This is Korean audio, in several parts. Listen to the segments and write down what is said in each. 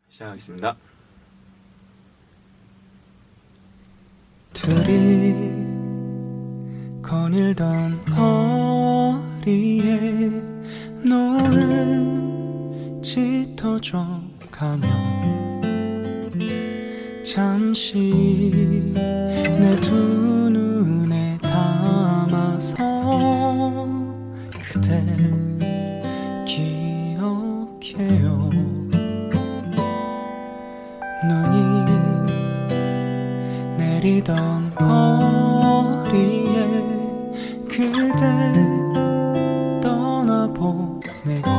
시작하겠습니다. 둘이 거닐던 거리에 노을 짙어져 가며 잠시 내 두 눈에 담아서 그댈 기억해요. 눈이 내리던 거리에 그대 떠나보내고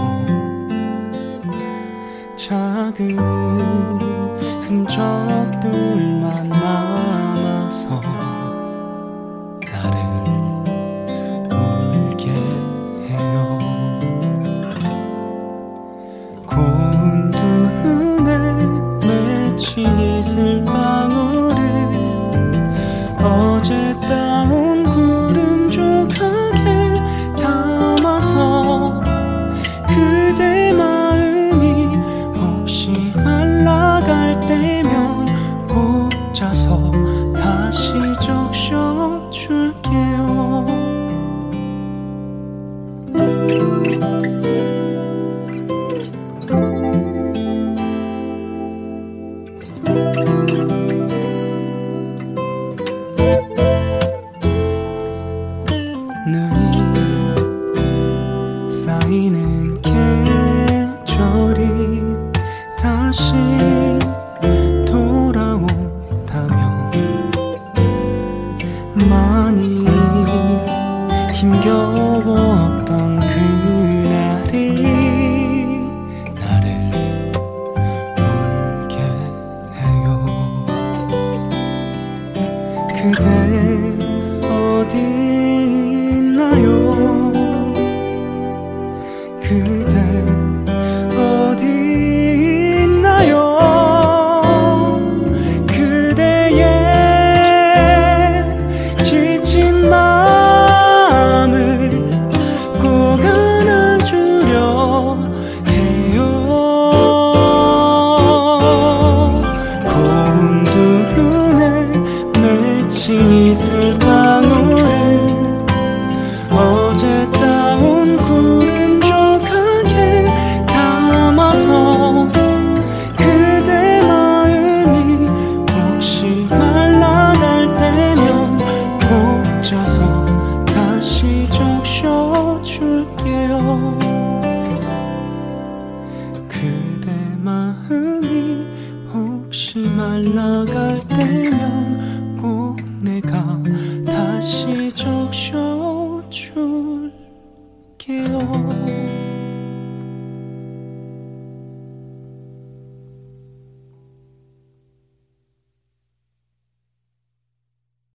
작은 흔적들만 남아서 나를 울게 해요. 고운 두 눈에 맺힌 이슬방울을 어제 따온 구름 조각에 담아서 그대 마음이 혹시 말라갈 때면 꽂아서 다시 적셔줄게요. 눈이 쌓이는 계절이 다시 돌아온다면 많이 힘겨웠던 그날이 나를 울게 해요. 그대 어디 있나요? 그대 어디 있나요? 그대의 지친 마음을 꼭 안아주려 해요. 고운 두 눈에 맺힌 이슬방울을 어제 따온 구름 조각에 담아서 그대 마음이 혹시 말라갈 때면 꽂아서 다시 적셔줄게요. 그대 마음이 혹시 말라갈 때면 꼭 내가 다시 적셔줄게요.